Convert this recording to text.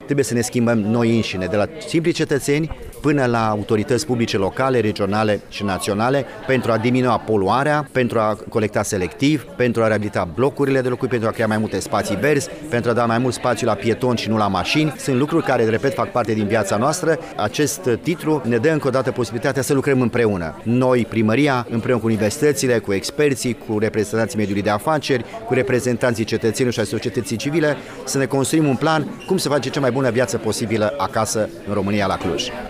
trebuie să ne schimbăm noi înșine, de la simpli cetățeni până la autorități publice locale, regionale și naționale, pentru a diminua poluarea, pentru a colecta selectiv, pentru a reabilita blocurile de locuit, pentru a crea mai multe spații verzi, pentru a da mai mult spațiu la pietoni și nu la mașini. Sunt lucruri care, repet, fac parte din viața noastră. Acest titlu ne dă încă o dată posibilitatea să lucrăm împreună. Noi, primăria, împreună cu universitățile, cu experții, cu reprezentanții mediului de afaceri, cu reprezentanții cetățenilor și a societății civile, să ne construim un plan cum să facem cea mai bună viață posibilă acasă în România, la Cluj.